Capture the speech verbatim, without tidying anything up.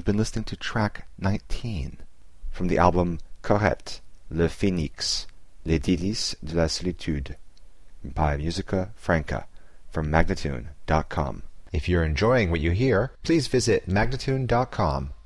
been listening to track nineteen from the album Corrette, Le Phénix, Les Délices de la Solitude by Musica Franca from Magnatune dot com. If you're enjoying what you hear, please visit Magnatune dot com